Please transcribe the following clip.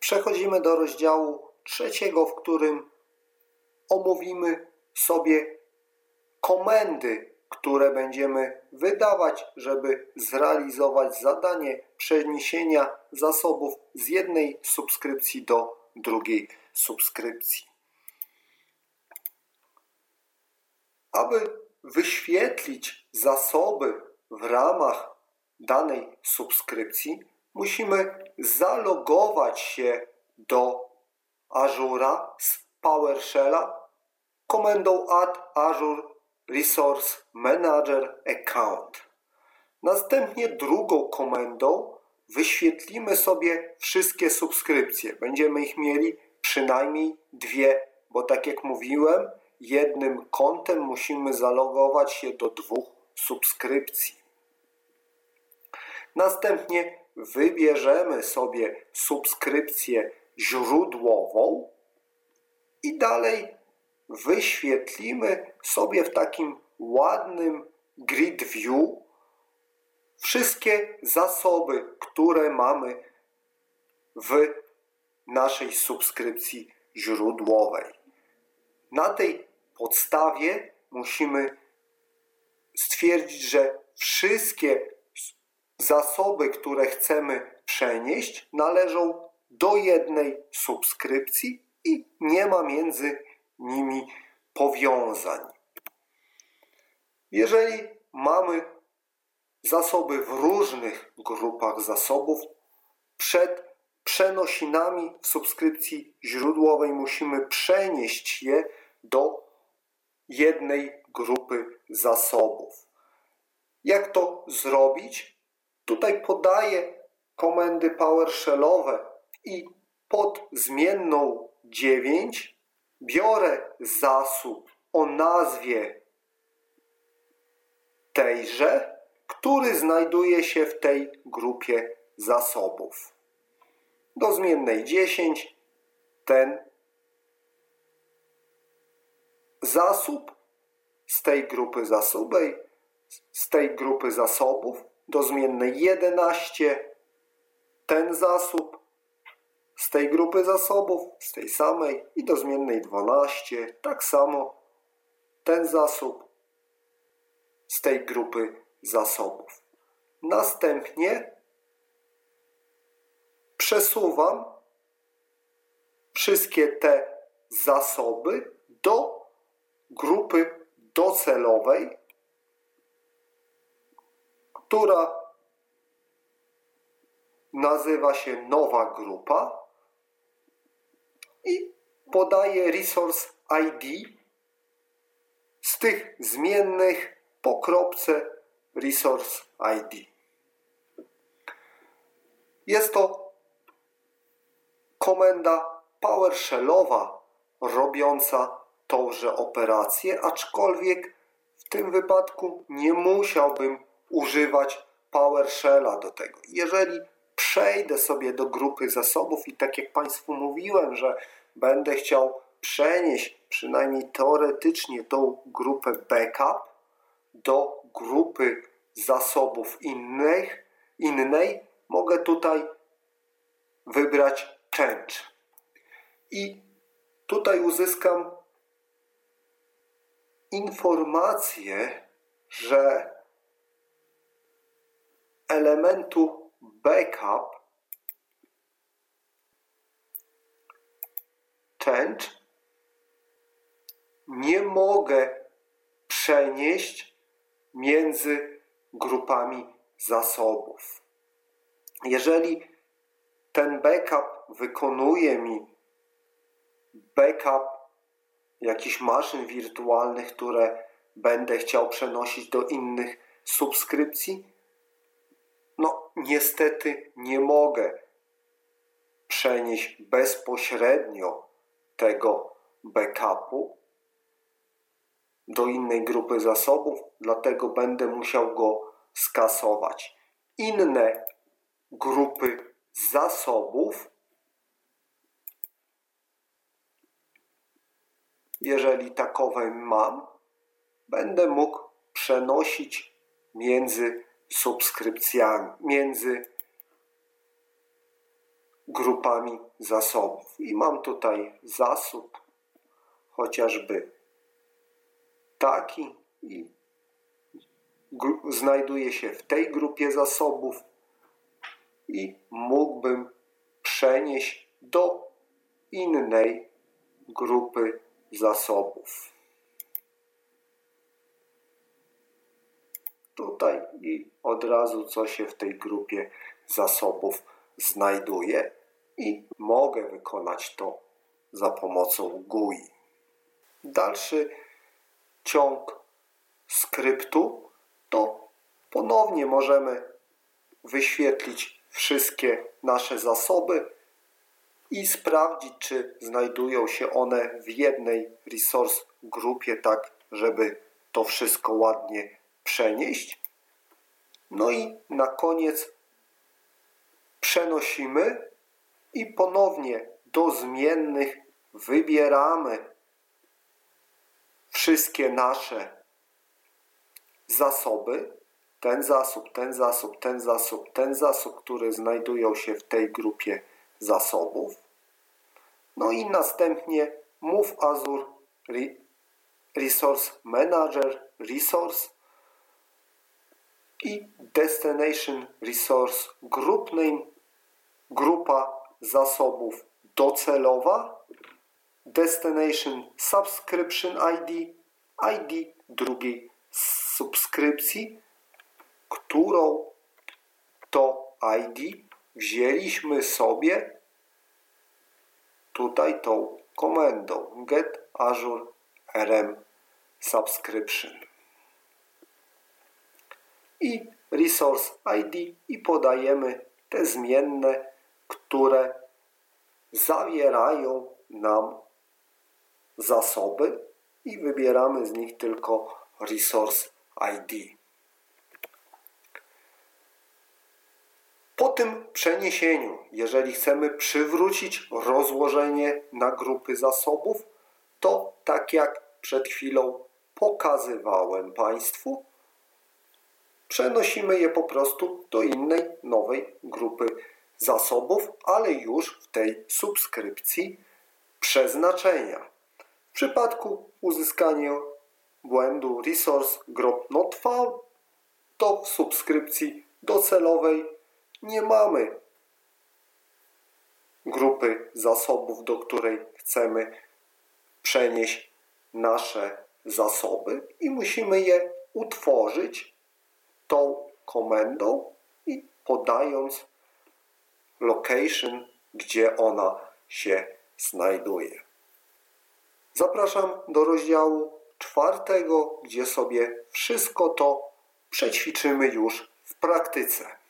Przechodzimy do rozdziału 3, w którym omówimy sobie komendy, które będziemy wydawać, żeby zrealizować zadanie przeniesienia zasobów z jednej subskrypcji do drugiej subskrypcji. Aby wyświetlić zasoby w ramach danej subskrypcji, musimy zalogować się do Azure'a z PowerShell'a komendą add Azure Resource Manager Account. Następnie drugą komendą wyświetlimy sobie wszystkie subskrypcje. Będziemy ich mieli przynajmniej 2, bo tak jak mówiłem, jednym kontem musimy zalogować się do 2 subskrypcji. Następnie wybierzemy sobie subskrypcję źródłową i dalej wyświetlimy sobie w takim ładnym grid view wszystkie zasoby, które mamy w naszej subskrypcji źródłowej. Na tej podstawie musimy stwierdzić, że wszystkie zasoby, które chcemy przenieść, należą do jednej subskrypcji i nie ma między nimi powiązań. Jeżeli mamy zasoby w różnych grupach zasobów, przed przenosinami w subskrypcji źródłowej musimy przenieść je do jednej grupy zasobów. Jak to zrobić? Tutaj podaję komendy PowerShellowe i pod zmienną 9 biorę zasób o nazwie tejże, który znajduje się w tej grupie zasobów. Do zmiennej 10 ten zasób z tej grupy zasobów, do zmiennej 11 ten zasób z tej grupy zasobów, z tej samej i do zmiennej 12 tak samo ten zasób z tej grupy zasobów. Następnie przesuwam wszystkie te zasoby do grupy docelowej, która nazywa się nowa grupa i podaję Resource ID z tych zmiennych po kropce Resource ID. Jest to komenda PowerShellowa robiąca tąże operację, aczkolwiek w tym wypadku nie musiałbym używać PowerShella do tego. Jeżeli przejdę sobie do grupy zasobów i tak jak Państwu mówiłem, że będę chciał przenieść przynajmniej teoretycznie tą grupę backup do grupy zasobów innej, mogę tutaj wybrać change. I tutaj uzyskam informację, że elementu backup change nie mogę przenieść między grupami zasobów. Jeżeli ten backup wykonuje mi backup jakichś maszyn wirtualnych, które będę chciał przenosić do innych subskrypcji, no niestety nie mogę przenieść bezpośrednio tego backupu do innej grupy zasobów, dlatego będę musiał go skasować. Inne grupy zasobów, jeżeli takowe mam, będę mógł przenosić między subskrypcjami, między grupami zasobów. I mam tutaj zasób chociażby taki i znajduje się w tej grupie zasobów i mógłbym przenieść do innej grupy zasobów. Tutaj i od razu co się w tej grupie zasobów znajduje i mogę wykonać to za pomocą GUI. Dalszy ciąg skryptu to ponownie możemy wyświetlić wszystkie nasze zasoby i sprawdzić, czy znajdują się one w jednej resource grupie, tak żeby to wszystko ładnie przenieść. No i na koniec przenosimy i ponownie do zmiennych wybieramy wszystkie nasze zasoby. Ten zasób, ten zasób, ten zasób, ten zasób, które znajdują się w tej grupie zasobów. No i następnie Move Azure Resource Manager Resource i Destination Resource Group Name, grupa zasobów docelowa, Destination Subscription ID, ID drugiej subskrypcji, którą to ID wzięliśmy sobie tutaj tą komendą Get Azure RM Subscription i Resource ID i podajemy te zmienne, które zawierają nam zasoby i wybieramy z nich tylko Resource ID. Po tym przeniesieniu, jeżeli chcemy przywrócić rozłożenie na grupy zasobów, to tak jak przed chwilą pokazywałem Państwu, przenosimy je po prostu do innej, nowej grupy zasobów, ale już w tej subskrypcji przeznaczenia. W przypadku uzyskania błędu resource group not found, to w subskrypcji docelowej nie mamy grupy zasobów, do której chcemy przenieść nasze zasoby i musimy je utworzyć tą komendą i podając location, gdzie ona się znajduje. Zapraszam do rozdziału 4, gdzie sobie wszystko to przećwiczymy już w praktyce.